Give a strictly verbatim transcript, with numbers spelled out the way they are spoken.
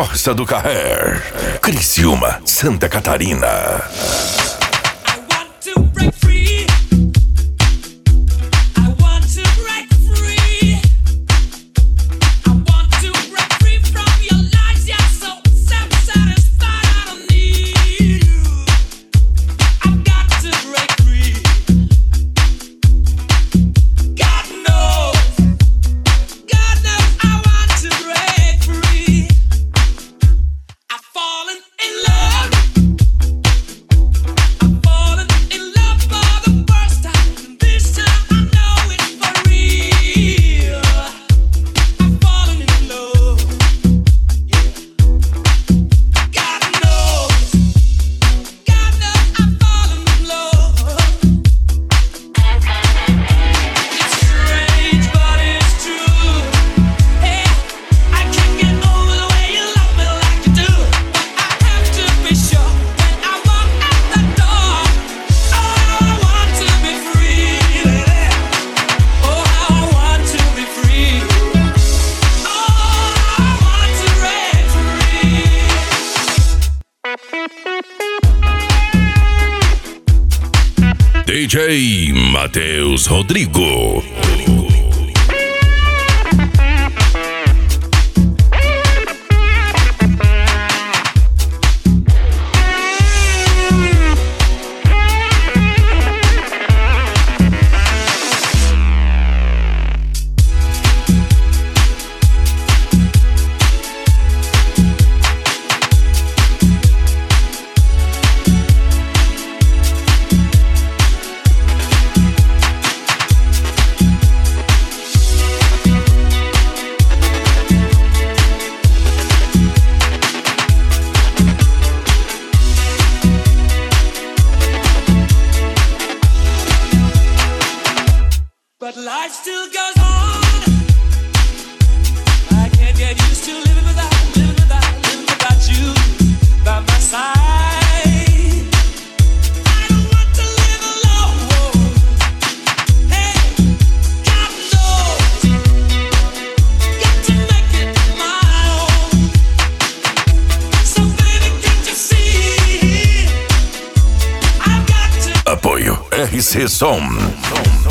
Costa do Carrer, Criciúma, Santa Catarina. D J Matheus Rodrigo. But life still goes on. I can't get used to living without, living without, living without you by my side. I don't want to live alone. Hey, God knows, got to make it my own. So baby, can't you see? I've got to. Apoio R C Som.